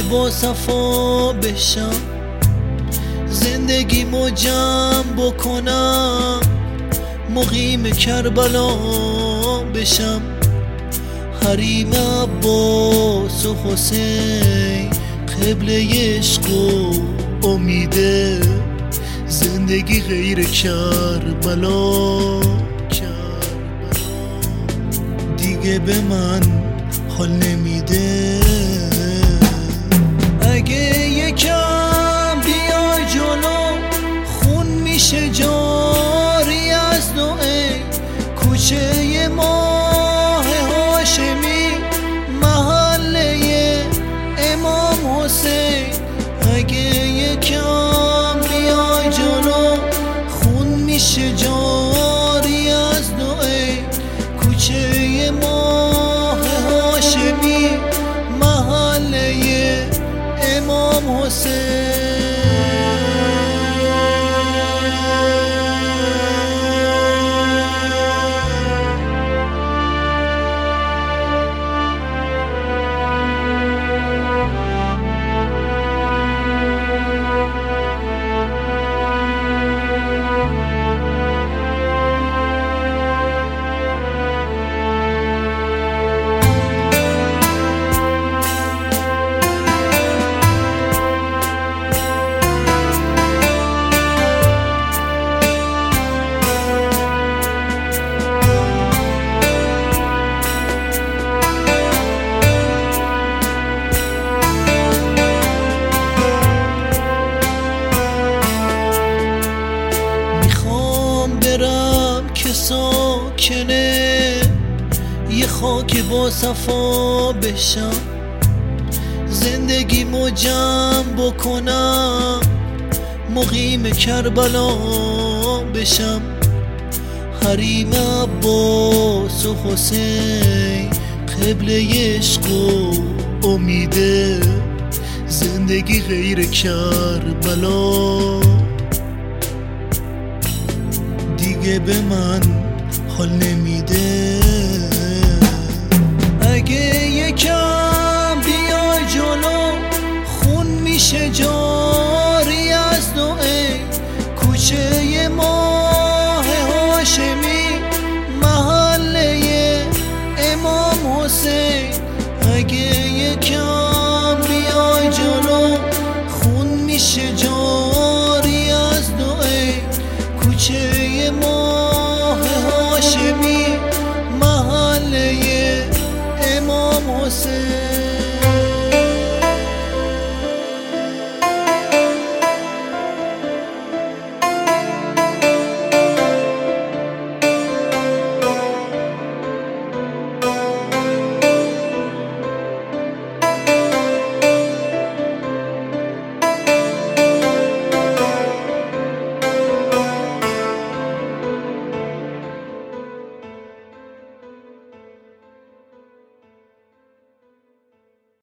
با صفا بشم، زندگیمو جمع بکنم، مقیم کربلا بشم. حریم عباس و حسین، قبله عشق و امیده، زندگی غیر کربلا دیگه به من حال نمیده. اگه یکم بیای جلو، خون میشه جاری از دعای کوچه ماه هاشمی، محله امام حسین. اگه یکم بیای جلو، خون میشه جاری از دعای کوچه ماه هاشمی، محله امام حسین. که ساکنه یه خاک با صفا بشم، زندگیمو جمع بکنم، مقیم کربلا بشم. حریم عباس و حسین، قبله عشق و امیده، زندگی غیر کربلا دیگه به من حال نمیده. اگه یکم بیای جلو، خون میشه جاری از دعای کوچه ماه هاشمی،